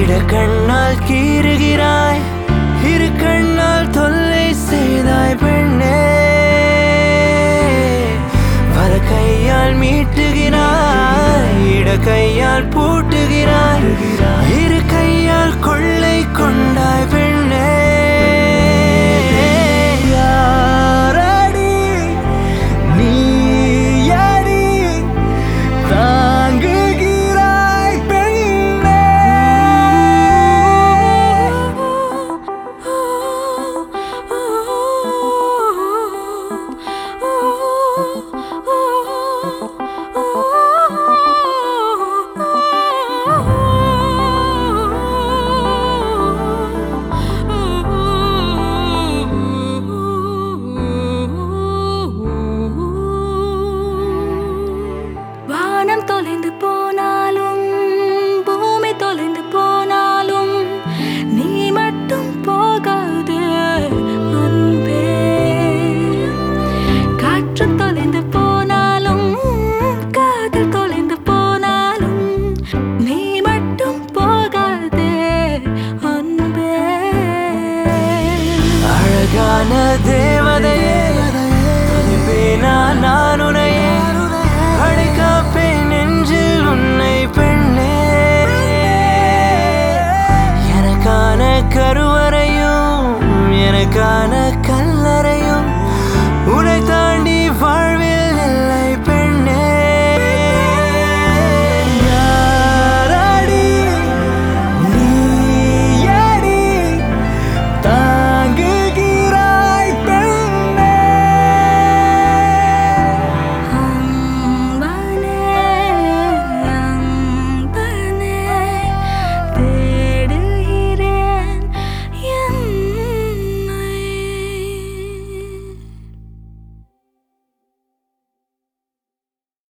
இடக்கண்ணால் கீறுகிறாய், இரு கண்ணால் தொல்லை செய்தாய் பெண்ணே. வல கையால் மீட்டுகிறாய், இட கையால் பூட்டுகிறாய், இரு கையால் கொள்ளை கொண்டாய் பெண்ணே. யாரடி நீ யாரி தாங்குகிறாய் பெண்ணே. வானம் தொலைந்து போனாலும் பூமி தொலைந்து போனாலும் நீ மட்டும் போகாது அன்பே. காற்று தொலைந்து போனாலும் காதல் தொலைந்து போனாலும் நீ மட்டும் போகாது அன்பே. அழகான தேவதையே துதிப்பேனா நான் உன்னையே, அழைக்காப்பேன் நெஞ்சில் உன்னை பெண்ணே. எனக்கான கருவறையும் எனக்கான